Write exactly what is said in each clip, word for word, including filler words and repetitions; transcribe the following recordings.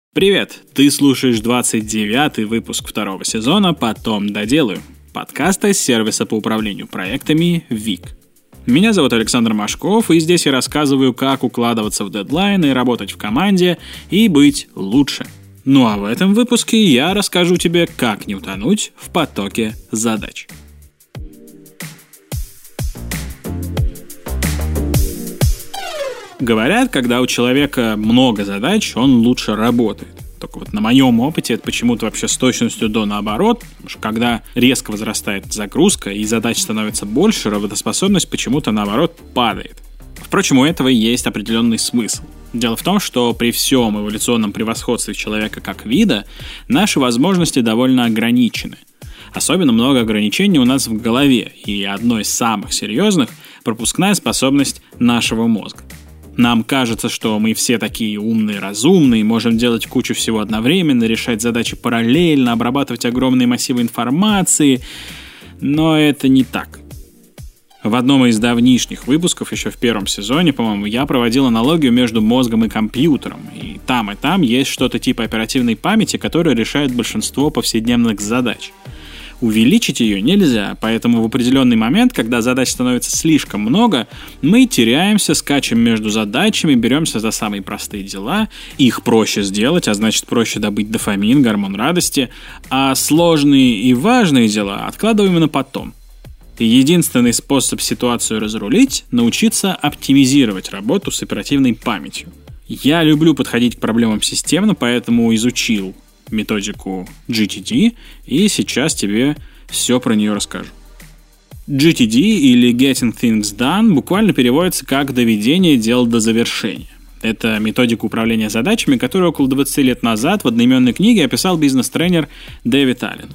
Привет! Ты слушаешь двадцать девятый выпуск второго сезона «Потом доделаю» подкаста из сервиса по управлению проектами Вик. Меня зовут Александр Машков, и здесь я рассказываю, как укладываться в дедлайны, работать в команде и быть лучше. Ну а в этом выпуске я расскажу тебе, как не утонуть в потоке задач. Говорят, когда у человека много задач, он лучше работает. Только вот на моем опыте это почему-то вообще с точностью до наоборот. Потому что когда резко возрастает загрузка и задач становится больше, работоспособность почему-то наоборот падает. Впрочем, у этого есть определенный смысл. Дело в том, что при всем эволюционном превосходстве человека как вида, наши возможности довольно ограничены. Особенно много ограничений у нас в голове, и одно из самых серьезных – пропускная способность нашего мозга. Нам кажется, что мы все такие умные, разумные, можем делать кучу всего одновременно, решать задачи параллельно, обрабатывать огромные массивы информации, но это не так. В одном из давнишних выпусков, еще в первом сезоне, по-моему, я проводил аналогию между мозгом и компьютером, и там и там есть что-то типа оперативной памяти, которая решает большинство повседневных задач. Увеличить ее нельзя, поэтому в определенный момент, когда задач становится слишком много, мы теряемся, скачем между задачами, беремся за самые простые дела, их проще сделать, а значит проще добыть дофамин, гормон радости, а сложные и важные дела откладываем на потом. И единственный способ ситуацию разрулить – научиться оптимизировать работу с оперативной памятью. Я люблю подходить к проблемам системно, поэтому изучил методику джи ти ди, и сейчас тебе все про нее расскажу. джи ти ди или Getting Things Done буквально переводится как «доведение дел до завершения». Это методика управления задачами, которую около двадцать лет назад в одноименной книге описал бизнес-тренер Дэвид Аллен.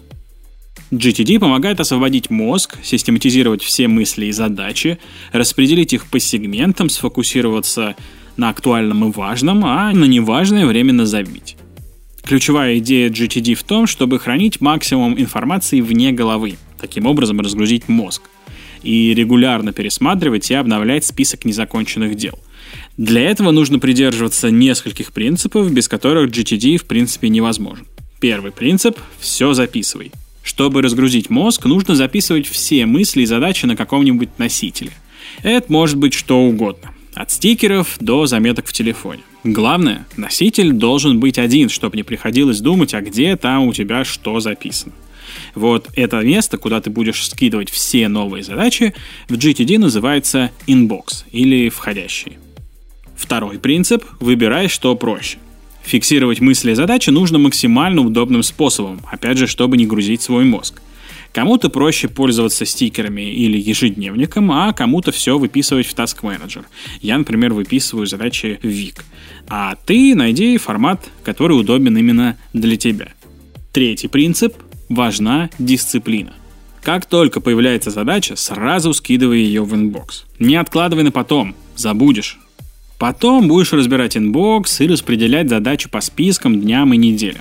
джи ти ди помогает освободить мозг, систематизировать все мысли и задачи, распределить их по сегментам, сфокусироваться на актуальном и важном, а на неважное временно забить. Ключевая идея джи ти ди в том, чтобы хранить максимум информации вне головы, таким образом разгрузить мозг, и регулярно пересматривать и обновлять список незаконченных дел. Для этого нужно придерживаться нескольких принципов, без которых джи ти ди в принципе невозможен. Первый принцип – все записывай. Чтобы разгрузить мозг, нужно записывать все мысли и задачи на каком-нибудь носителе. Это может быть что угодно. От стикеров до заметок в телефоне. Главное, носитель должен быть один, чтобы не приходилось думать, а где там у тебя что записано. Вот это место, куда ты будешь скидывать все новые задачи, в джи ти ди называется inbox или входящие. Второй принцип – выбирай, что проще. Фиксировать мысли и задачи нужно максимально удобным способом, опять же, чтобы не грузить свой мозг. Кому-то проще пользоваться стикерами или ежедневником, а кому-то все выписывать в Task Manager. Я, например, выписываю задачи в Вик. А ты найди формат, который удобен именно для тебя. Третий принцип – важна дисциплина. Как только появляется задача, сразу скидывай ее в инбокс. Не откладывай на потом, забудешь. Потом будешь разбирать инбокс и распределять задачи по спискам, дням и неделям.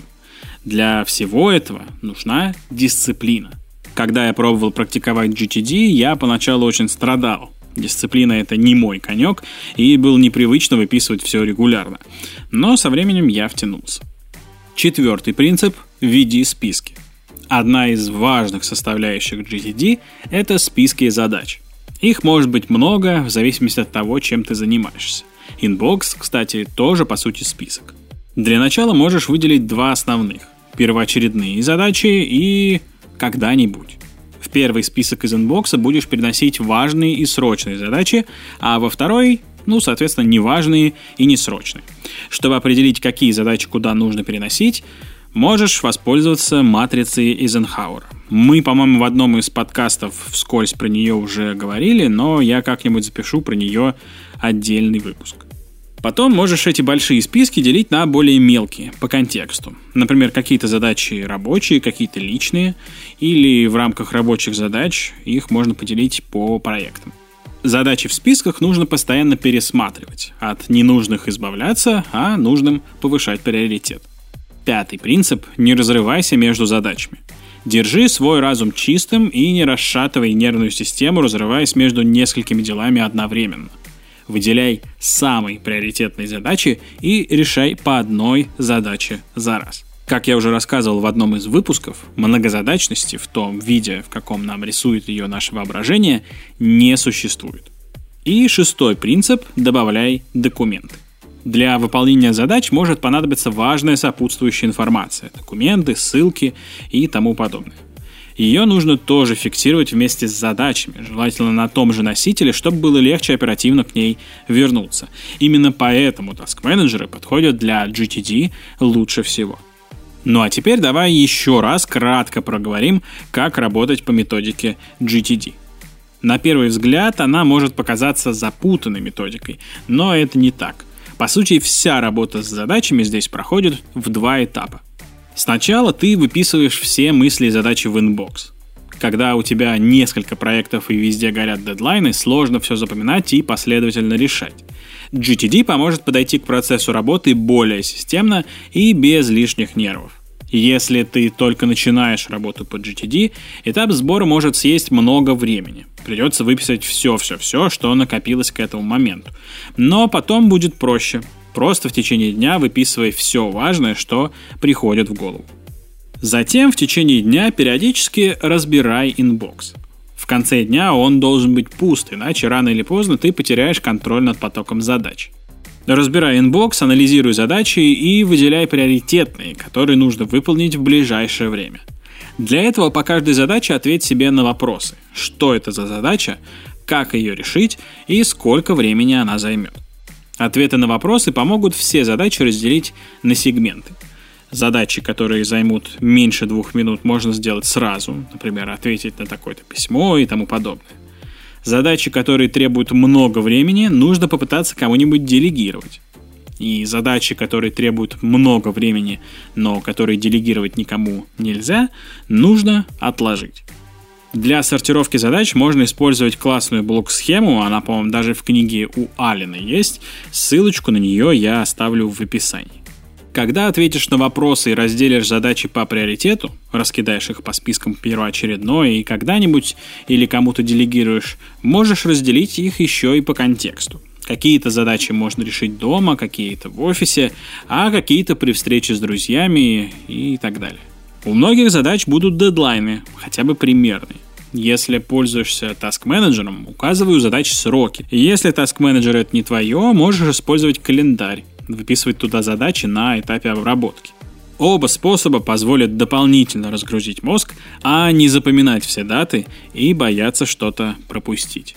Для всего этого нужна дисциплина. Когда я пробовал практиковать джи ти ди, я поначалу очень страдал. Дисциплина – это не мой конек, и было непривычно выписывать все регулярно. Но со временем я втянулся. Четвертый принцип – веди списки. Одна из важных составляющих джи ти ди – это списки задач. Их может быть много, в зависимости от того, чем ты занимаешься. Inbox, кстати, тоже по сути список. Для начала можешь выделить два основных – первоочередные задачи и когда-нибудь. В первый список из инбокса будешь переносить важные и срочные задачи, а во второй, ну, соответственно, неважные и несрочные. Чтобы определить, какие задачи куда нужно переносить, можешь воспользоваться матрицей Эйзенхауэра. Мы, по-моему, в одном из подкастов вскользь про нее уже говорили, но я как-нибудь запишу про нее отдельный выпуск. Потом можешь эти большие списки делить на более мелкие, по контексту. Например, какие-то задачи рабочие, какие-то личные, или в рамках рабочих задач их можно поделить по проектам. Задачи в списках нужно постоянно пересматривать, от ненужных избавляться, а нужным повышать приоритет. Пятый принцип – не разрывайся между задачами. Держи свой разум чистым и не расшатывай нервную систему, разрываясь между несколькими делами одновременно. Выделяй самые приоритетные задачи и решай по одной задаче за раз. Как я уже рассказывал в одном из выпусков, многозадачности в том виде, в каком нам рисует ее наше воображение, не существует. И шестой принцип – добавляй документы. Для выполнения задач может понадобиться важная сопутствующая информация – документы, ссылки и тому подобное. Ее нужно тоже фиксировать вместе с задачами, желательно на том же носителе, чтобы было легче оперативно к ней вернуться. Именно поэтому task-менеджеры подходят для джи ти ди лучше всего. Ну а теперь давай еще раз кратко проговорим, как работать по методике джи ти ди. На первый взгляд она может показаться запутанной методикой, но это не так. По сути, вся работа с задачами здесь проходит в два этапа. Сначала ты выписываешь все мысли и задачи в инбокс. Когда у тебя несколько проектов и везде горят дедлайны, сложно все запоминать и последовательно решать. джи ти ди поможет подойти к процессу работы более системно и без лишних нервов. Если ты только начинаешь работу по джи ти ди, этап сбора может съесть много времени. Придется выписать все-все-все, что накопилось к этому моменту. Но потом будет проще. Просто в течение дня выписывай все важное, что приходит в голову. Затем в течение дня периодически разбирай инбокс. В конце дня он должен быть пуст, иначе рано или поздно ты потеряешь контроль над потоком задач. Разбирай инбокс, анализируй задачи и выделяй приоритетные, которые нужно выполнить в ближайшее время. Для этого по каждой задаче ответь себе на вопросы. Что это за задача, как ее решить и сколько времени она займет. Ответы на вопросы помогут все задачи разделить на сегменты. Задачи, которые займут меньше двух минут, можно сделать сразу, например, ответить на такое-то письмо и тому подобное. Задачи, которые требуют много времени, нужно попытаться кому-нибудь делегировать. И задачи, которые требуют много времени, но которые делегировать никому нельзя, нужно отложить. Для сортировки задач можно использовать классную блок-схему, она, по-моему, даже в книге у Аллена есть, ссылочку на нее я оставлю в описании. Когда ответишь на вопросы и разделишь задачи по приоритету, раскидаешь их по спискам первоочередной и когда-нибудь или кому-то делегируешь, можешь разделить их еще и по контексту. Какие-то задачи можно решить дома, какие-то в офисе, а какие-то при встрече с друзьями и так далее. У многих задач будут дедлайны, хотя бы примерные. Если пользуешься task-менеджером, указывай у задач сроки. Если task-менеджер это не твое, можешь использовать календарь, выписывать туда задачи на этапе обработки. Оба способа позволят дополнительно разгрузить мозг, а не запоминать все даты и бояться что-то пропустить.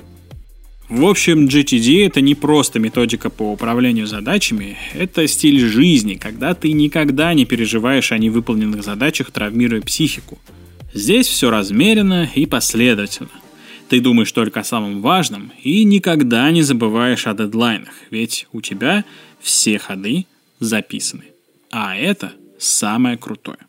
В общем, джи ти ди — это не просто методика по управлению задачами, это стиль жизни, когда ты никогда не переживаешь о невыполненных задачах, травмируя психику. Здесь все размеренно и последовательно. Ты думаешь только о самом важном и никогда не забываешь о дедлайнах, ведь у тебя все ходы записаны. А это самое крутое.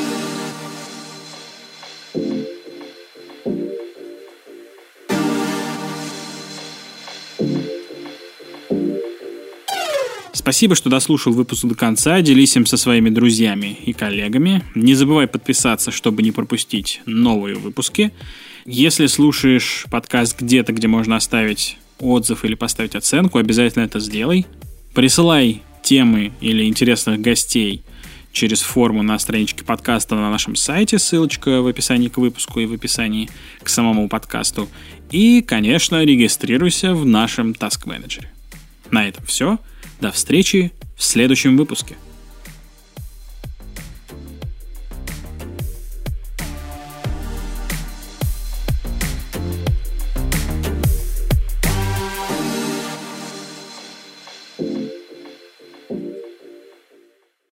Спасибо, что дослушал выпуск до конца. Делись им со своими друзьями и коллегами. Не забывай подписаться, чтобы не пропустить новые выпуски. Если слушаешь подкаст где-то, где можно оставить отзыв или поставить оценку, обязательно это сделай. Присылай темы или интересных гостей через форму на страничке подкаста на нашем сайте. Ссылочка в описании к выпуску и в описании к самому подкасту. И, конечно, регистрируйся в нашем task-менеджере. На этом все. До встречи в следующем выпуске.